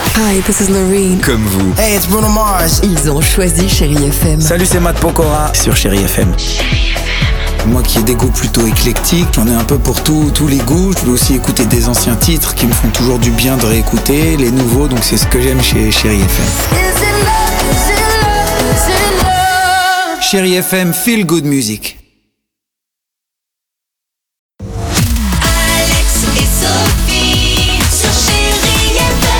Hi, this is Noreen. Comme vous. Hey, it's Bruno Mars. Ils ont choisi Chérie FM. Salut, c'est Matt Pokora sur Chérie FM. Moi qui ai des goûts plutôt éclectiques, j'en ai un peu pour tous les goûts. Je veux aussi écouter des anciens titres qui me font toujours du bien de réécouter, les nouveaux, donc c'est ce que j'aime chez Chérie FM. Chérie FM, feel good music. Alex et Sophie sur Chérie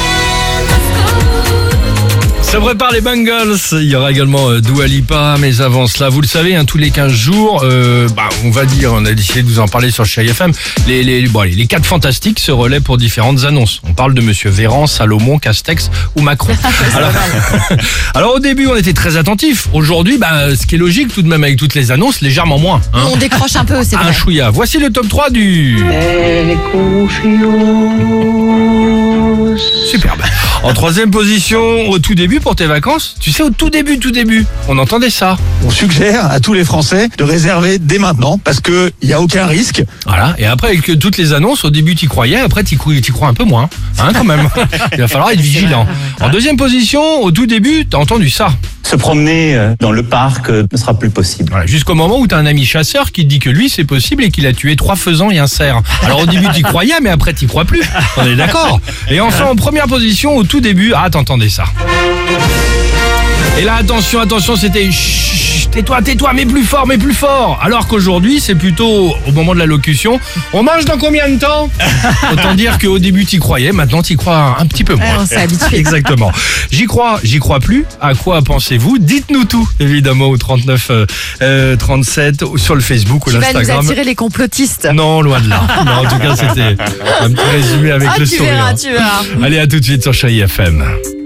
FM. Ça prépare les Bengals. Il y aura également Dua Lipa, mais avant cela, vous le savez, tous les 15 jours, on va dire, on a décidé de vous en parler sur Chérie FM. Les 4 fantastiques se relaient pour différentes annonces. On parle de Monsieur Véran, Salomon, Castex ou Macron. Alors au début, on était très attentifs. Aujourd'hui, ce qui est logique tout de même avec toutes les annonces, légèrement moins. On décroche un peu, c'est vrai. Un chouïa. Voici le top 3 du... Superbe. En 3e position, au tout début pour tes vacances, tu sais, au tout début, on entendait ça. On suggère à tous les Français de réserver dès maintenant parce qu'il n'y a aucun risque. Voilà, et après avec toutes les annonces, au début t'y croyais, après t'y crois un peu moins, quand même. Il va falloir être vigilant. En 2e position, au tout début, t'as entendu ça. Se promener dans le parc ne sera plus possible. Voilà, jusqu'au moment où t'as un ami chasseur qui te dit que lui c'est possible et qu'il a tué 3 faisans et un cerf. Alors au début t'y croyais, mais après t'y crois plus. On est d'accord. Et enfin en 1re position, au tout début, t'entendais ça. Et là attention, c'était chut, tais-toi, mais plus fort. Alors qu'aujourd'hui, c'est plutôt au moment de la locution, on mange dans combien de temps? Autant dire qu'au début t'y croyais, maintenant t'y crois un petit peu moins. On s'est habitué. Exactement. J'y crois plus. À quoi pensez-vous? Dites-nous tout, évidemment, au 39 37 sur le Facebook ou l'Instagram. Tu vas nous attirer les complotistes. Non, loin de là. Non, en tout cas, c'était un petit résumé avec le sourire. Tu verras. Allez, à tout de suite sur Chérie FM.